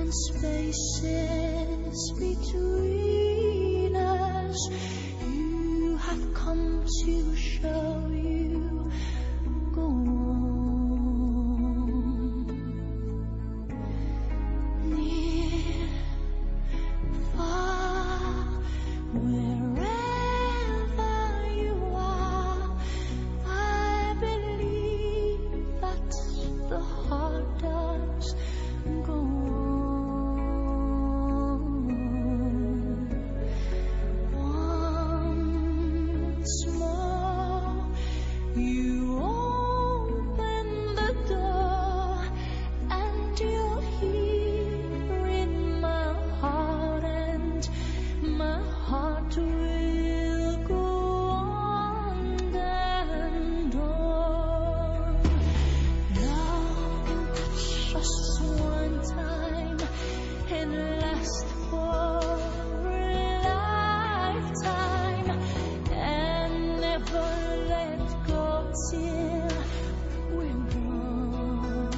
spaces between us. You have come to show you go on. Near, far, wherever you are, I believe that the heart does go on. Once more, you open the door, and you're here in my heart, and my heart will go on and on. Love can touch us one time and last for a lifetime, and never let go till we're gone.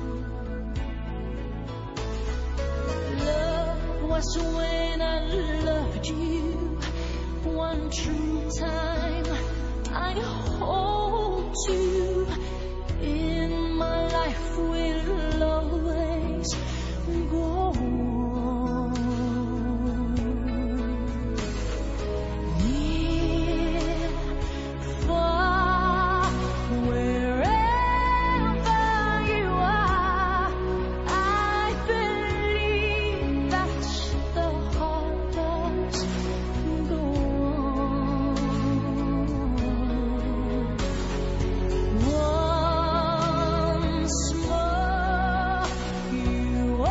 Love was when I loved you one true time. I hold you in my life, will always go on. Near, far, wherever you are, I believe that the heart does go on. Once more, you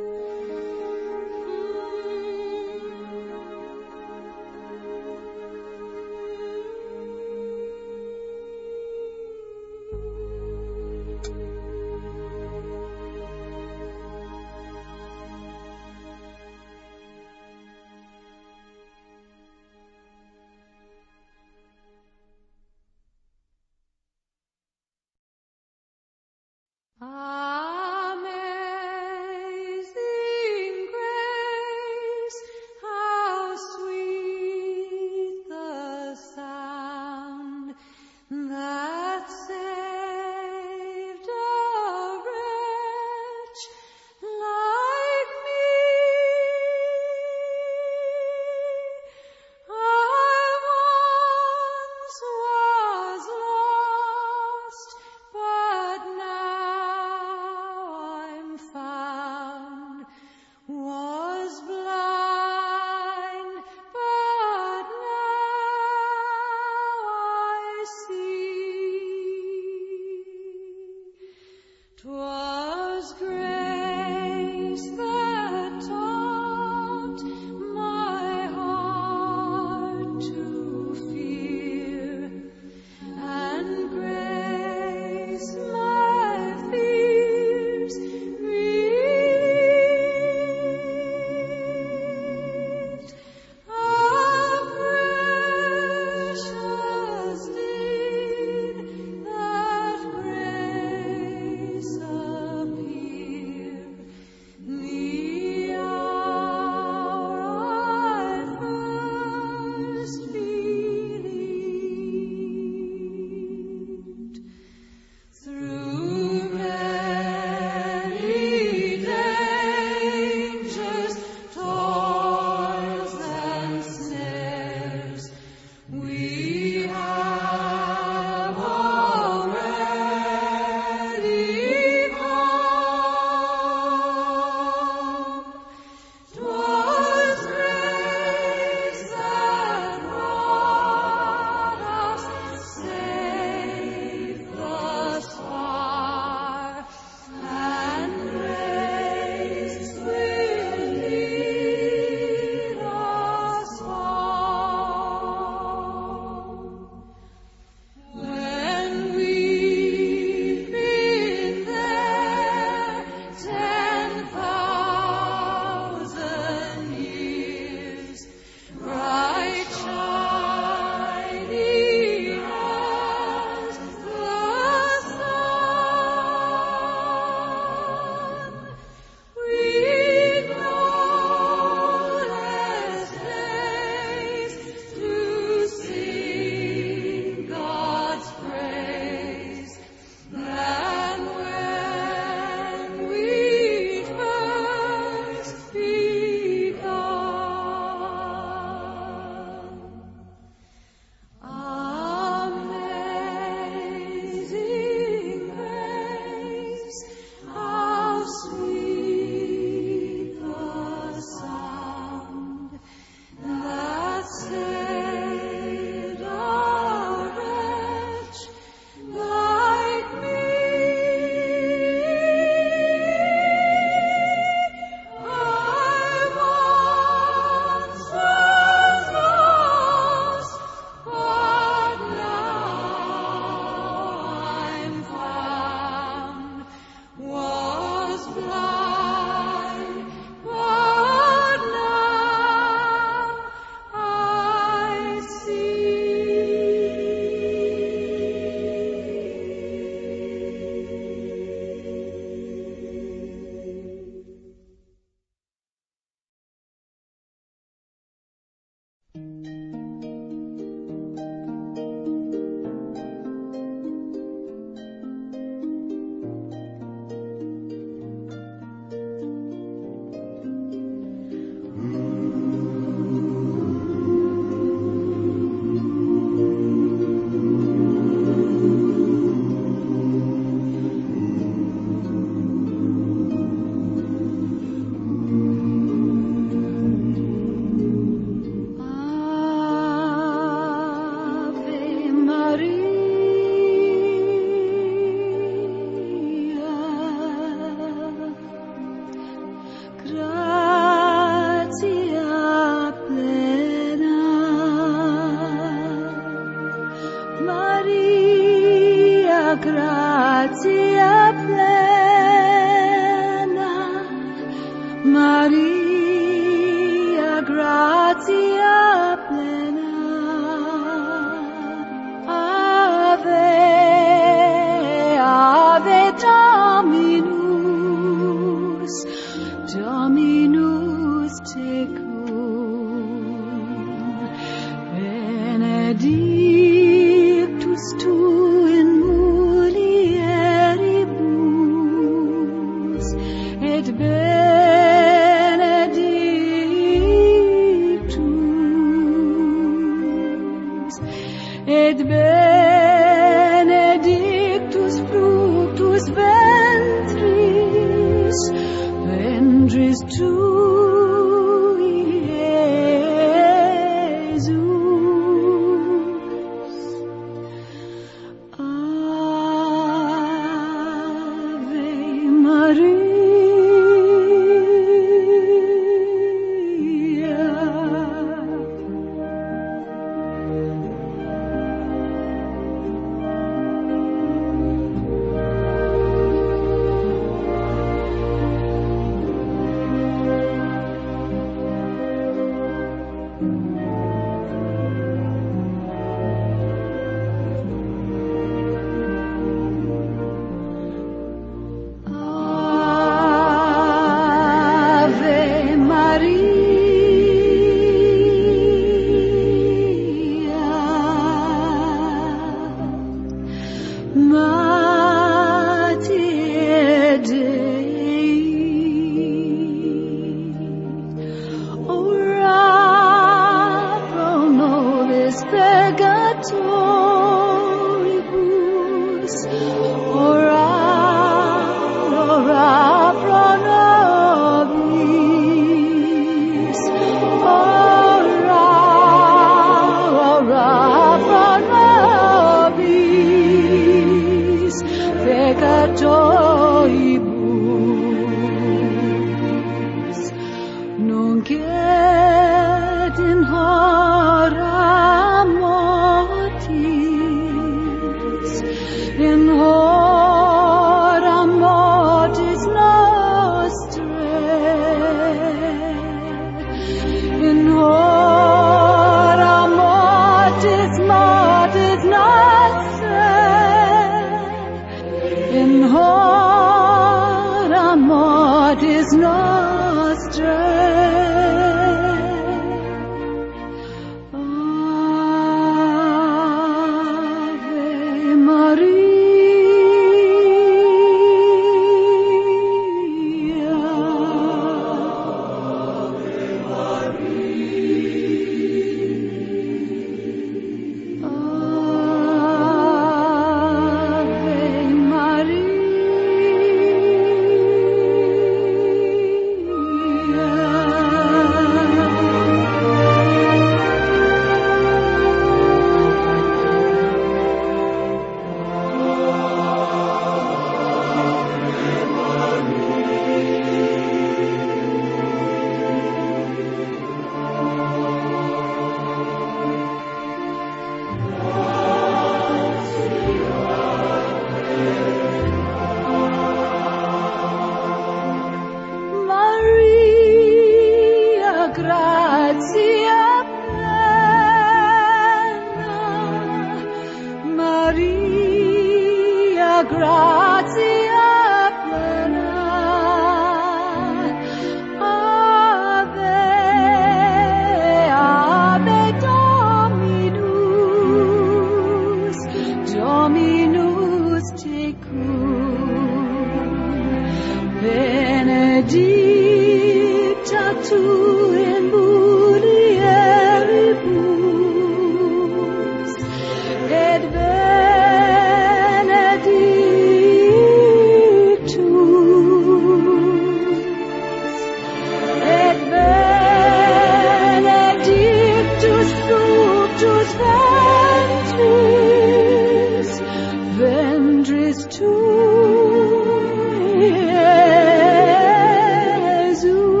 Tu, Jesus.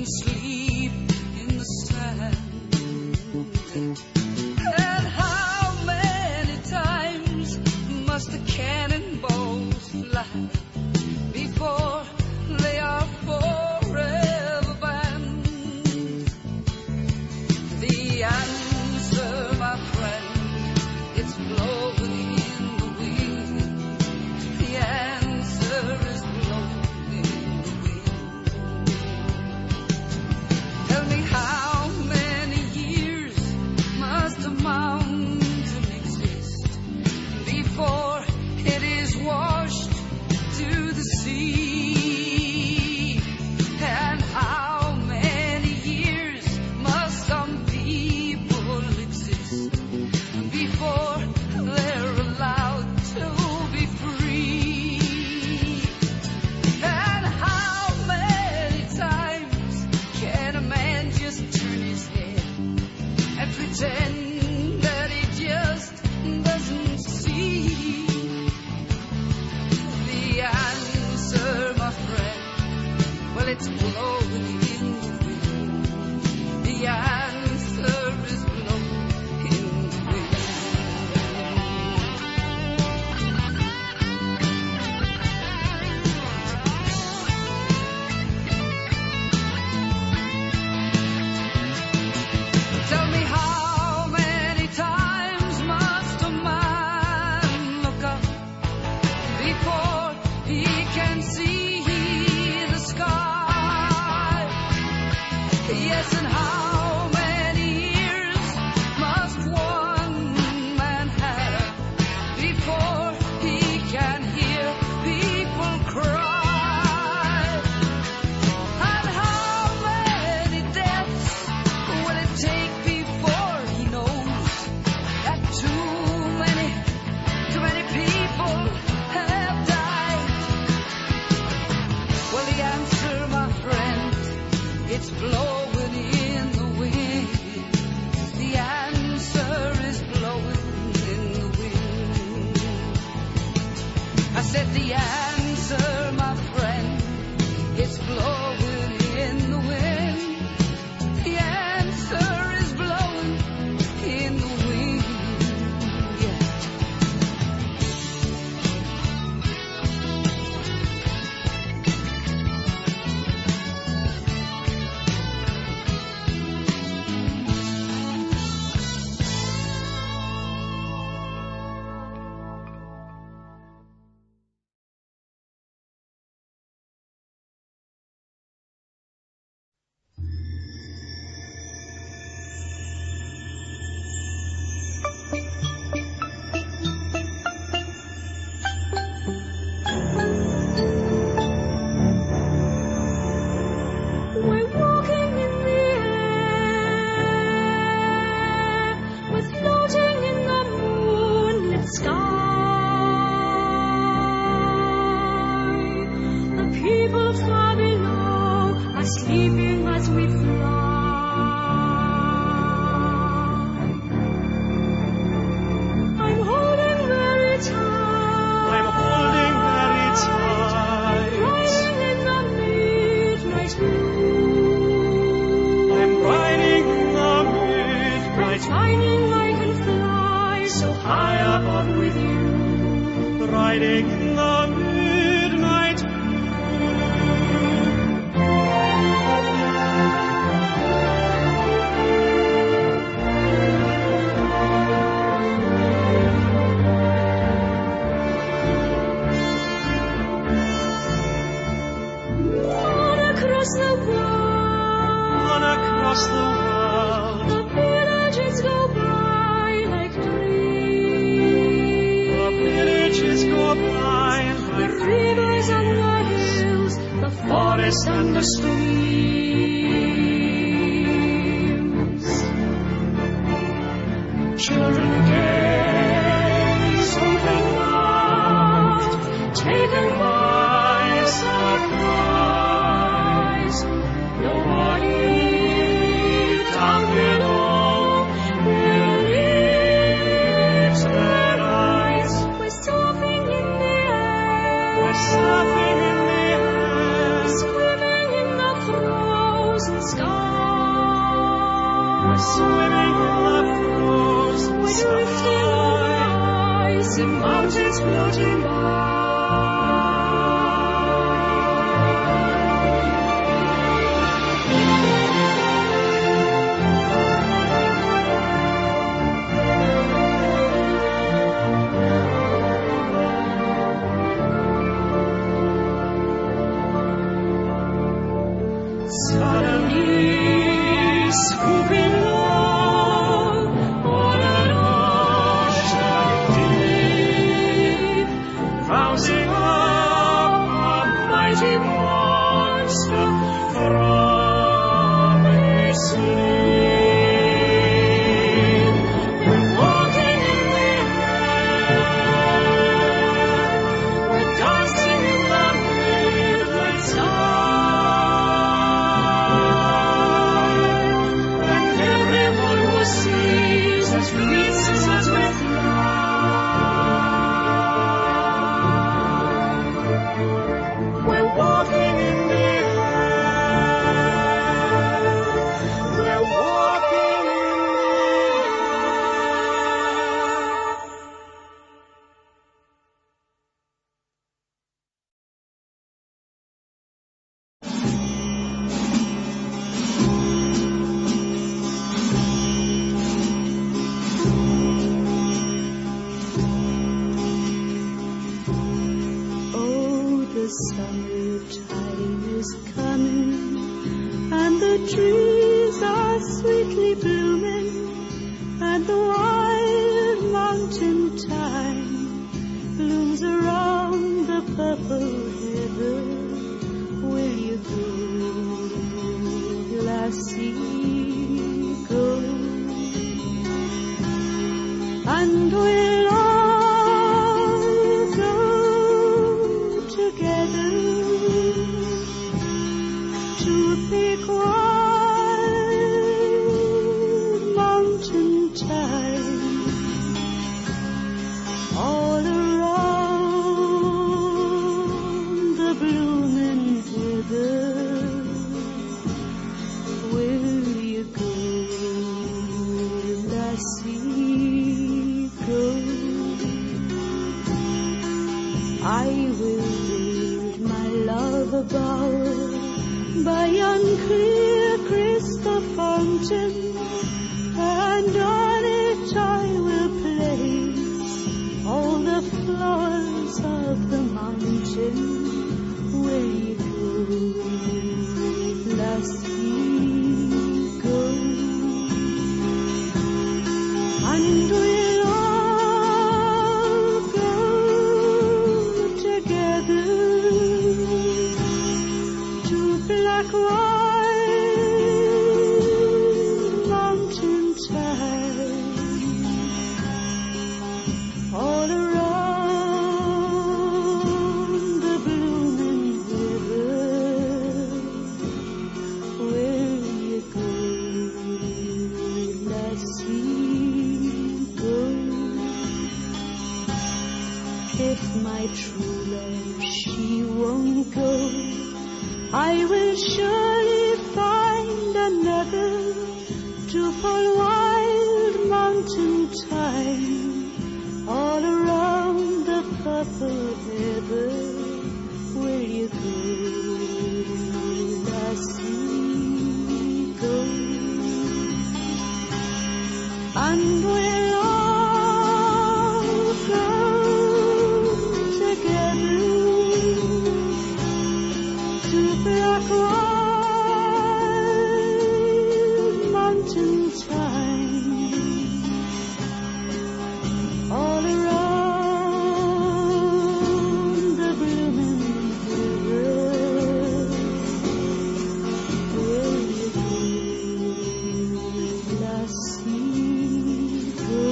sleep in the sand. And how many times must the cannonballs fly before they are forever banned? The answer, my friend, it's blowing in the wind. The answer is blowing in the wind. Tell me how many years must a mountain exist before it is washed to the sea? And how many years must some people exist before they're allowed to be free? And how many times can a man just turn his head and pretend that he just doesn't see? The answer, my friend, well, it's blowing in the wind. The answer is blowing in the wind. Tell me how many times must a man look up before he can see the sky? Yes, and how many years must one man have before he can hear people cry? And how many deaths will it take before he knows that too many people have died? Well, the answer, my friend, it's blowing in the wind. The answer is blowing in the wind. I said the answer, my friend, it's blowing in the wind. The answer is blowing in the wind. Yeah. We're walking in the air, we're floating in the moonlit sky. The people far below are sleeping as we fly. I'm holding very tight. I'm holding very tight. Riding in the midnight blue. I'm riding in the midnight, Shining I can fly so high above with you. riding in the midnight On across the world, on across the world. the villages go by like dreams. The villages go by The like rivers and the hills, the forest and the streams. Children gaze over laughed, taken by surprise. Nobody down below believes their eyes. We're surfing in the air, surfing in the air, swimming in the frozen and we'll all go together to pick wild mountain thyme all around the blooming river. Will you go, lassie, go? I will build my love bower by yon clear crystal fountain, and on it I will place all the flowers of the mountain. Will you go, lassie, go? And we'll all go together to black wild mountain thyme all around the blooming river. Will you go, lassie, go? If my true love she won't go, I will surely find another to pull wild mountain thyme all around the purple river. Will you go, lassie, go? And we'll all go together to black wild mountain thyme all around the blooming river. Will you go, lassie, go?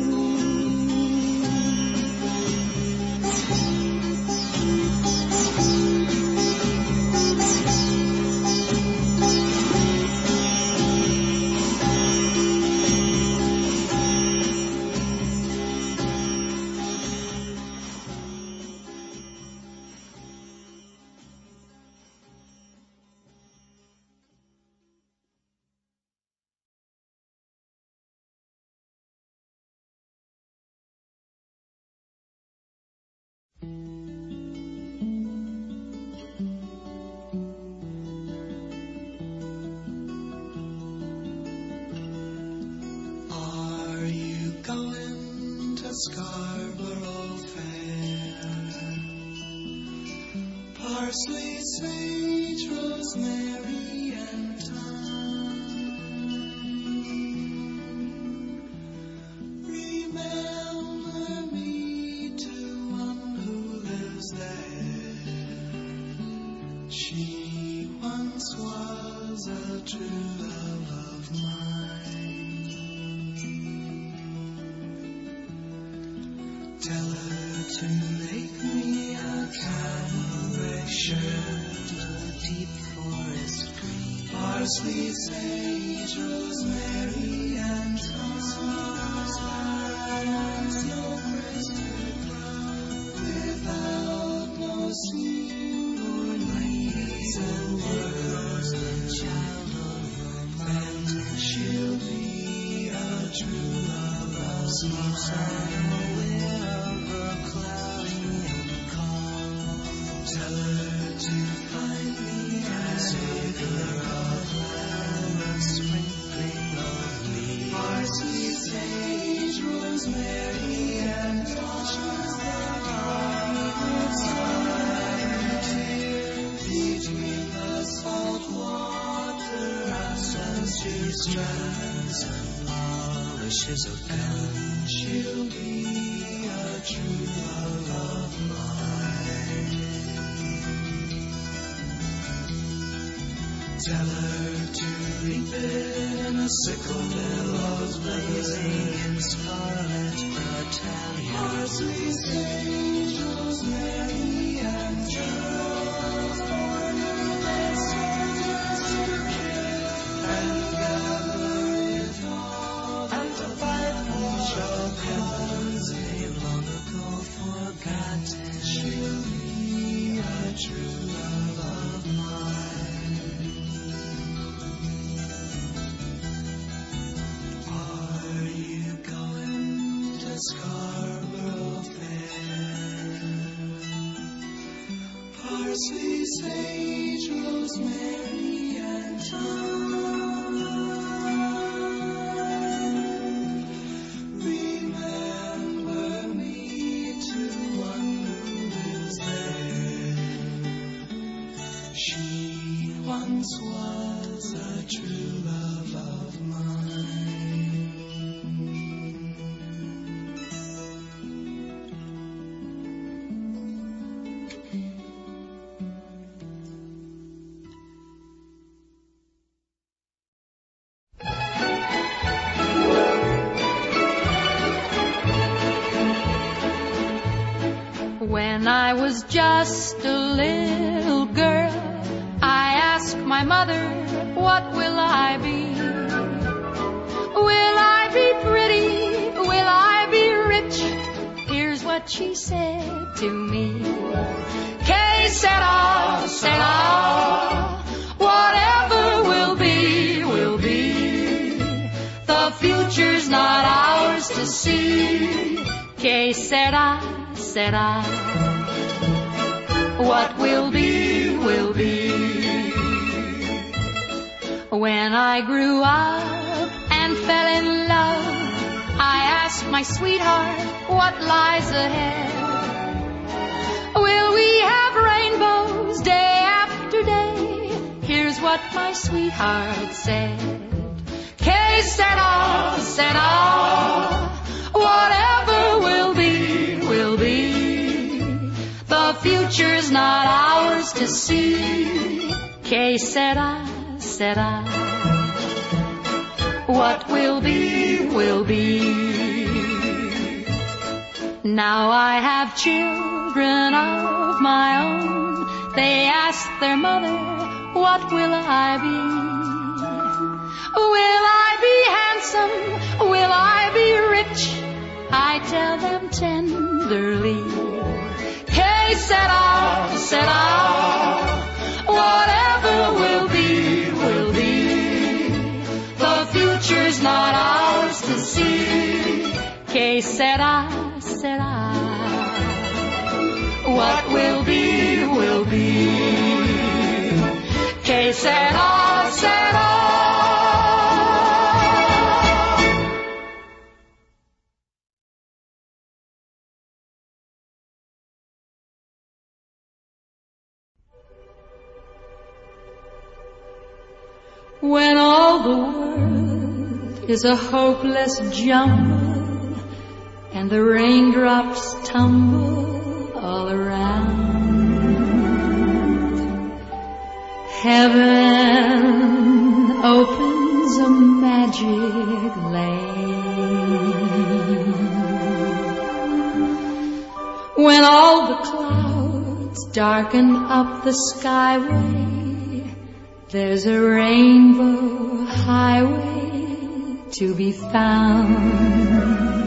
Are you going to Scarborough Fair? Parsley, sage, rosemary, and thyme. Remember me to one who lives there. She once was a true love of mine. Tell her to make me a cambric shirt, a deep forest green, parsley, sage, rosemary, and thyme. Snow crested crown without no seam or leaves and words, the child of romance. She'll be a true love of mine. Tell her to find me a savor of love, a sprinkling of leaves, parsley, sage, rosemary, and thyme. Teach me the salt water, accents to strands, and polishes of gun. She'll be a true love of mine. Tell her to reap it in a sickle billows blazing in scarlet brown. Scarborough Fair. Parsley, sage, rosemary, and thyme. Remember me to one who lives there. She once was a true love of mine. When I was just a little girl, I asked my mother, what will I be? Will I be pretty? Will I be rich? Here's what she said to me. Que sera, sera. Whatever will be, will be. The future's not ours to see. Que sera, sera. What will be, will be. When I grew up and fell in love, I asked my sweetheart, what lies ahead? Will we have rainbows day after day? Here's what my sweetheart said. Que sera, sera. Whatever will be, will be. The future's not ours to see. Que sera, sera. What will be, will be. Now I have children of my own. They ask their mother, what will I be? Will I be handsome? Will I be rich? I tell them tenderly. Que sera, sera. Whatever will be, will be. The future's not ours to see. Que sera, sera. What will be, will be. Que sera, sera. When all the world is a hopeless jumble and the raindrops tumble all around, heaven opens a magic lane. When all the clouds darken up the skyway, there's a rainbow highway to be found,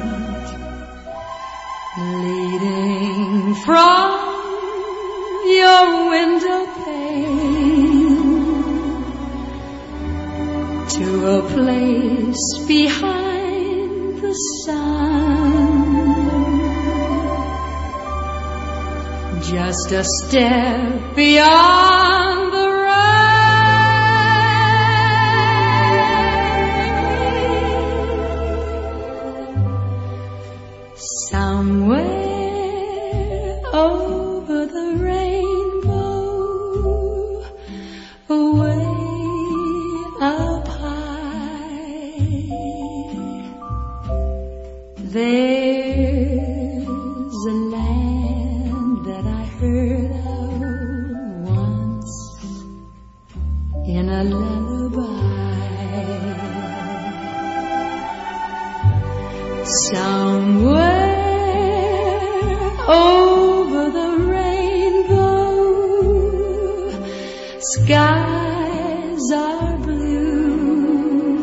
leading from your window pane to a place behind the sun. Just a step beyond the somewhere over the rainbow, way up high, there's a land that I heard of once in a lullaby. Somewhere over the rainbow, skies are blue,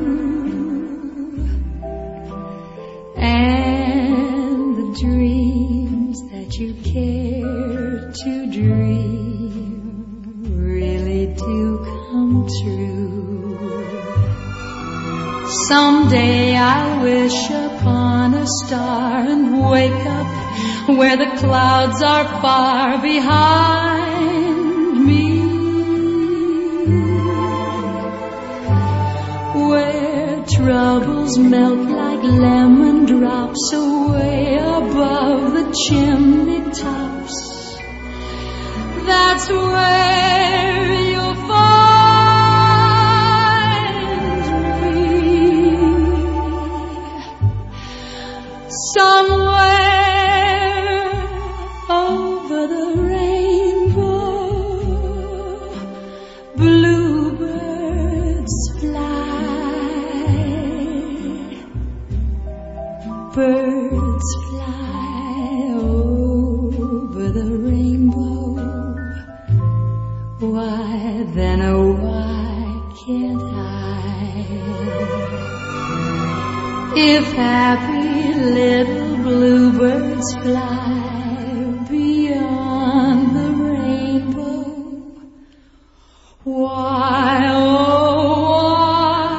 and the dreams that you care to dream really do come true. Someday I wish upon a another star and wake up where the clouds are far behind me, where troubles melt like lemon drops away above the chimney tops. That's where you'll find me, somewhere over the rainbow. Bluebirds fly, birds fly over the rainbow. Why then, oh why can't I? If happy little bluebirds fly beyond the rainbow, why, oh why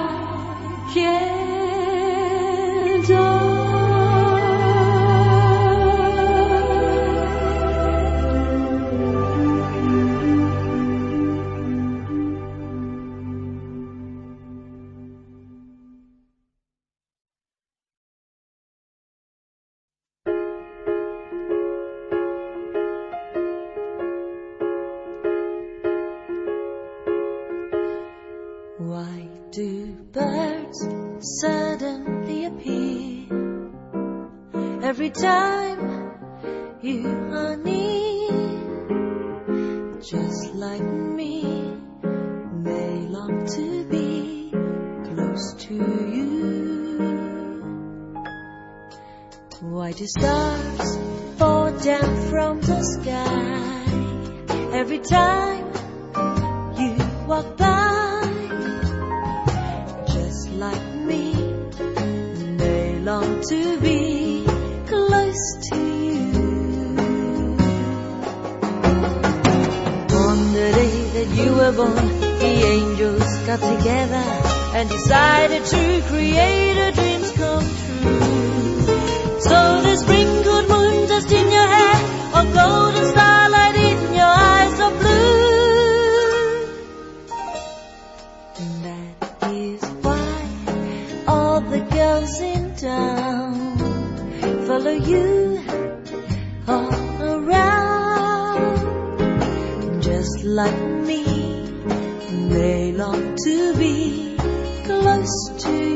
can't I? Why do birds suddenly appear every time you are near? Just like me, they long to be close to you. Why do stars fall down from the sky every time you walk by? Like me, they long to be close to you. On the day that you were born, the angels got together and decided to create a dreams come true. So they sprinkled moon dust in your hair, or golden starlight in your eyes of blue. And that is all the girls in town follow you all around. Just like me, they long to be close to you.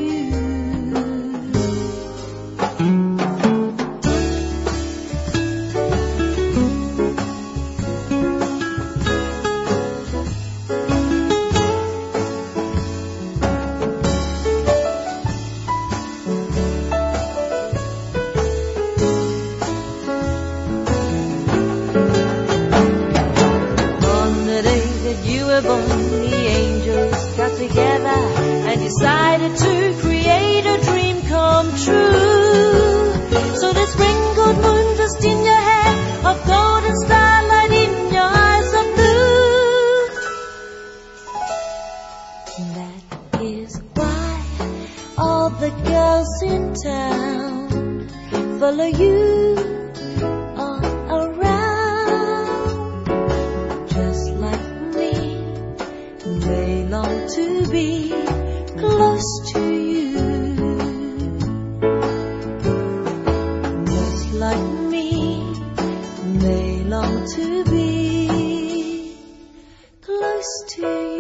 Together and decided to create a dream come true. So they sprinkled moon dust in your hair, of golden starlight in your eyes of blue. That is why all the girls in town follow you all around. Just like me, they long to be close to you. Just like me, they long to be close to you.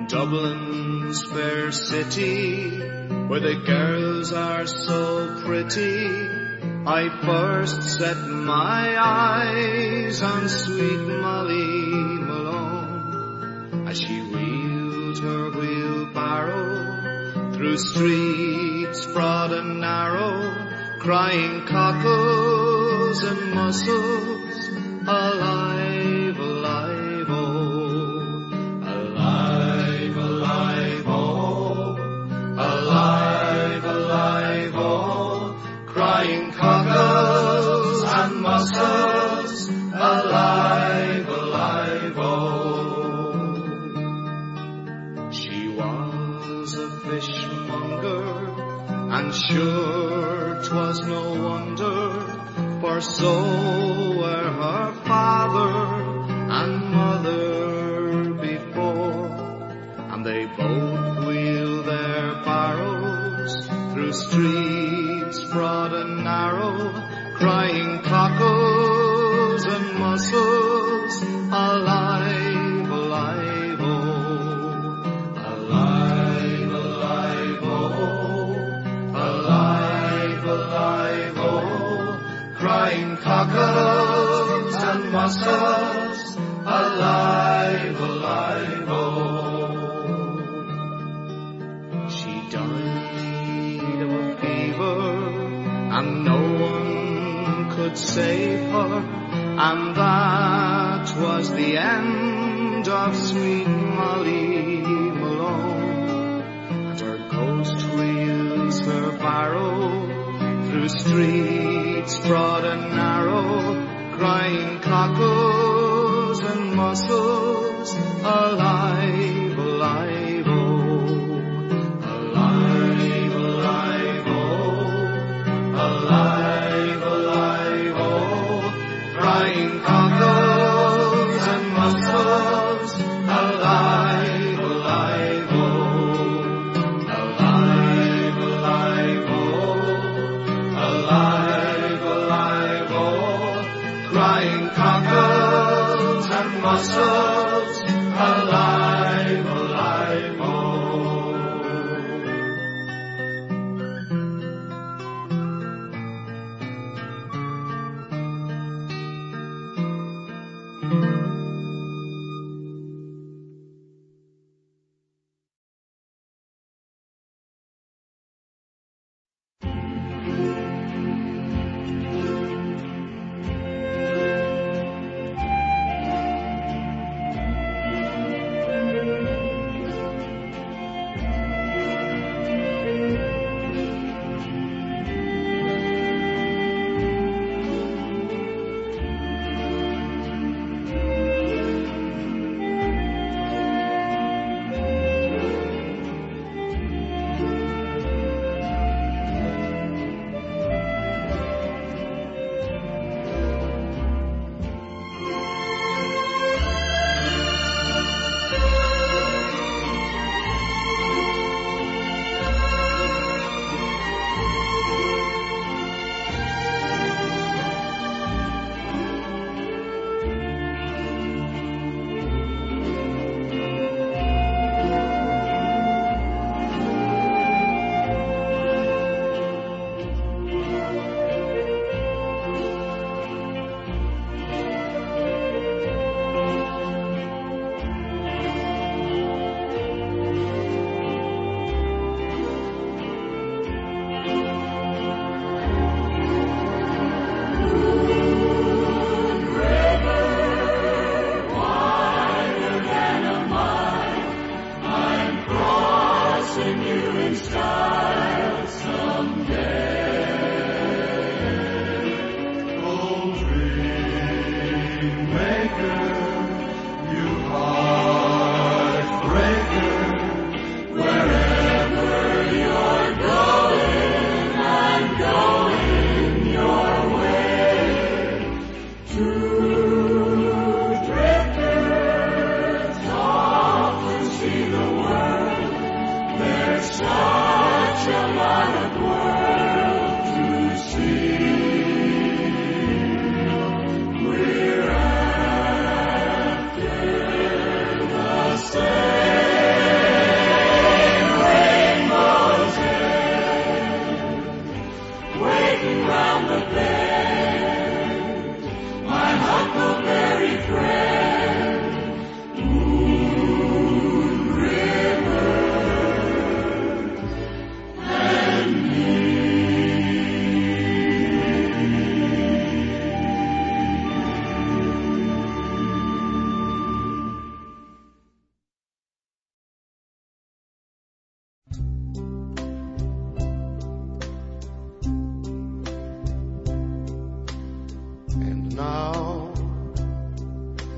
Dublin's fair city, where the girls are so pretty, I first set my eyes on sweet Molly Malone, as she wheeled her wheelbarrow through streets broad and narrow, crying cockles and mussels, alive, alive, oh, alive, alive, oh, alive, alive, oh, crying cockles and mussels, alive, alive, oh. She was a fishmonger, and sure 'twas no wonder, for so were her father and mother before, and they both wheeled their barrows through streets broad and narrow, crying cockles and mussels, alive, alive, oh, alive, alive, oh, alive, alive, oh, crying cockles and mussels, alive, alive, oh. She died of a fever, and no one could save her, and that was the end of sweet Molly Malone. And her ghost wheels her barrow through streets broad and narrow, crying cockles and mussels, alive, alive, oh, alive, alive, oh, alive, alive, oh, crying cockles and mussels, alive, alive, oh, alive, alive, oh, alive, alive, oh, crying cockles and mussels, alive, alive, oh.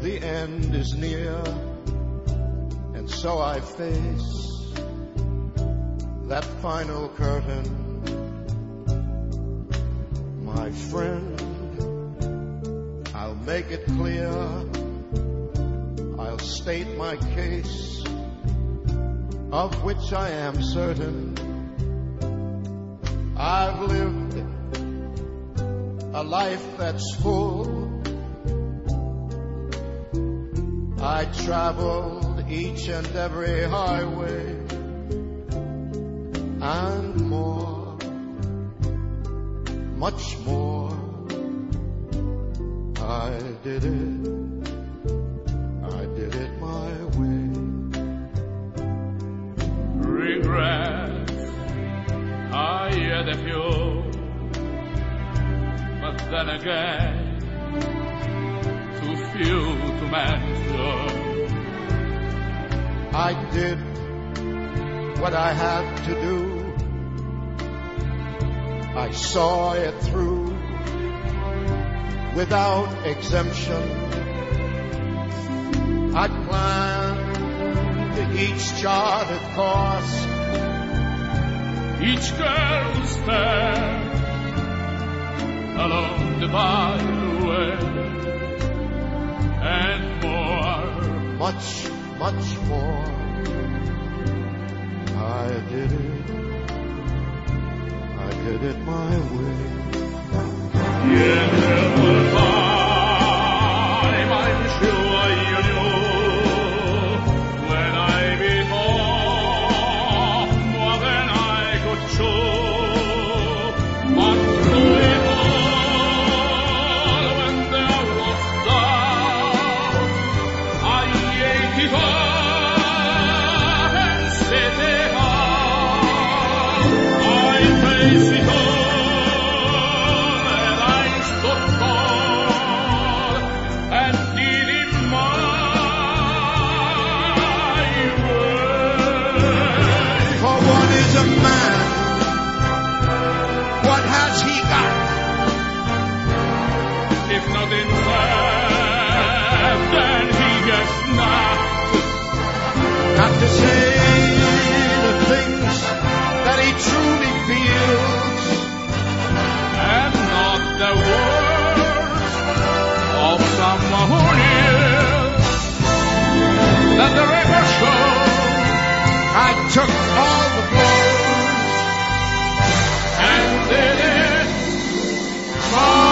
the end is near, and so I face that final curtain. My friend, I'll make it clear, I'll state my case, of which I am certain. I've lived a life that's full. I traveled each and every highway and more, much more. I did it my way. Regrets, I had a few, but then again, too few to mention. I did what I had to do. I saw it through without exemption. I planned each charted course, each girl's step along the byway, and more, much, much more. I did it my way. Yeah, there was time, I'm sure you knew, when I bit off more than I could chew. But through it all, when there was doubt, I ate it up and set it up. I faced it all. Not to say the things that he truly feels, and not the words of someone who lives. Let the record show I took all the blows and did it my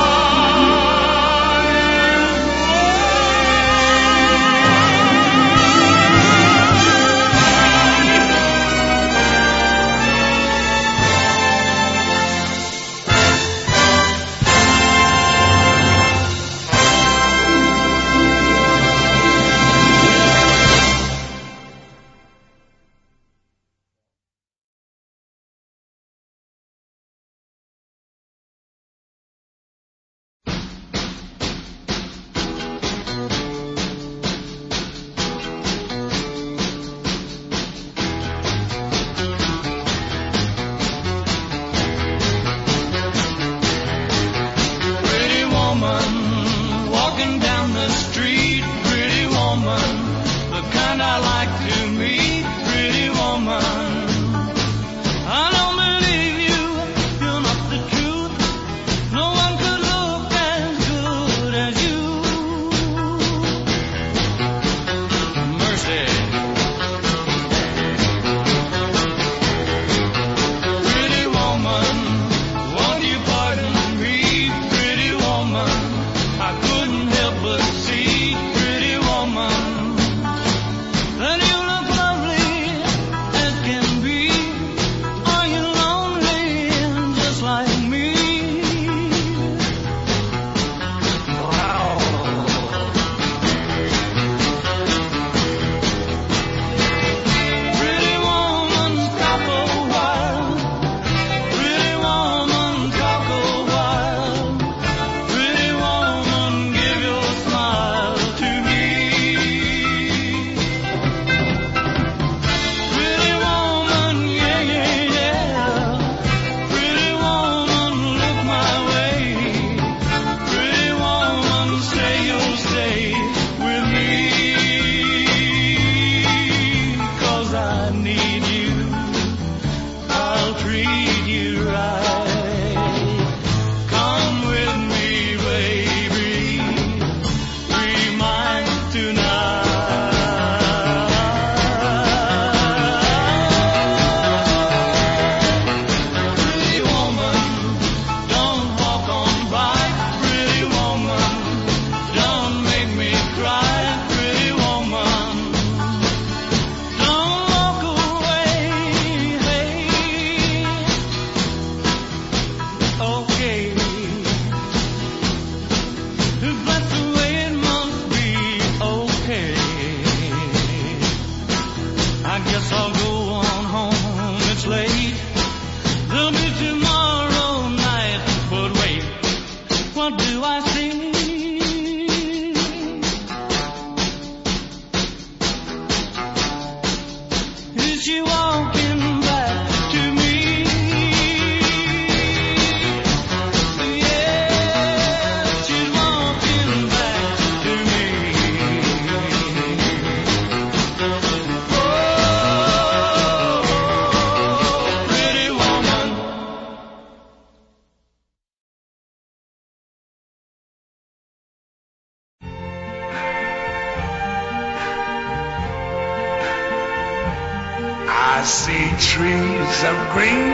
I see trees of green,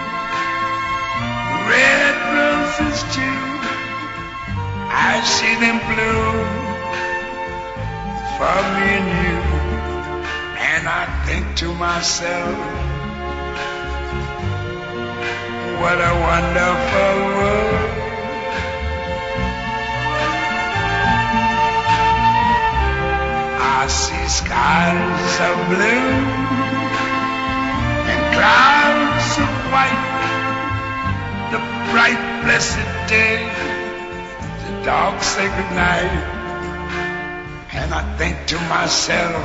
red roses too. I see them bloom for me and you. And I think to myself, what a wonderful world. I see skies of blue and clouds of white, the bright blessed day, the dark sacred night. And I think to myself,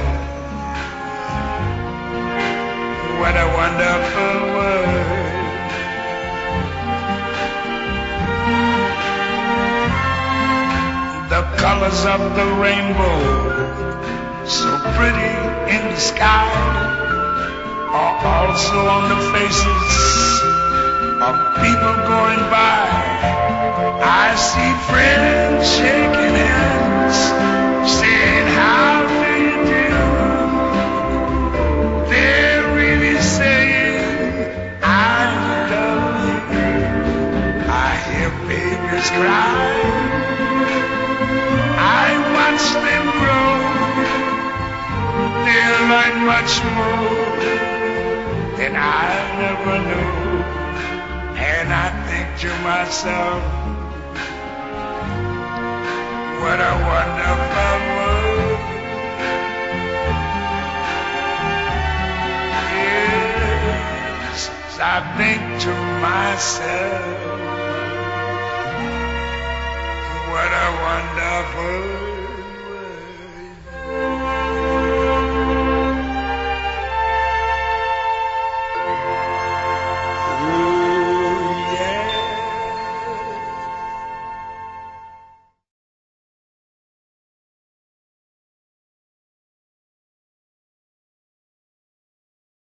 what a wonderful world. The colors of the rainbow, so pretty in the sky, are also on the faces of people going by. I see friends shaking hands, saying, how do you do? They're really saying, I love you. I hear babies cry, I watch them grow. They learn much more than I never knew. And I think to myself, what a wonderful world. Yes, I think to myself,